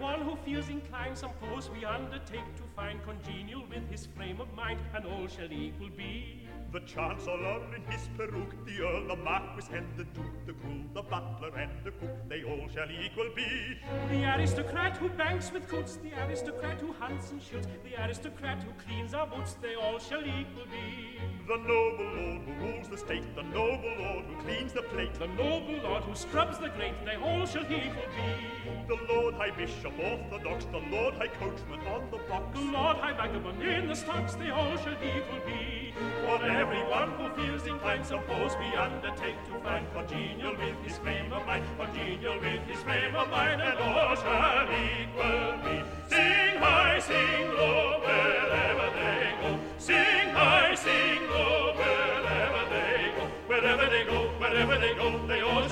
one who feels inclined, suppose we undertake to find congenial with his frame of mind, and all shall equal be. The Chancellor in his peruke, the Earl, the Marquis, and the Duke, the Groom, the Butler, and the Cook, they all shall equal be. The aristocrat who banks with coots, the aristocrat who hunts and shoots, the aristocrat who cleans our boots, they all shall equal be. The noble lord who rules the state, the noble lord who cleans the plate, the noble lord who scrubs the grate, they all shall equal be. The Lord High Bishop orthodox, the Lord High Coachman on the box, the Lord High Vagabond in the stocks, they all shall equal be. For everyone who feels inclined, suppose we undertake to find congenial with his frame of mind, congenial with his frame of mind, and all shall equal be. Sing high, sing low, wherever they go. Sing high, sing low, wherever they go. Wherever they go, wherever they go, they all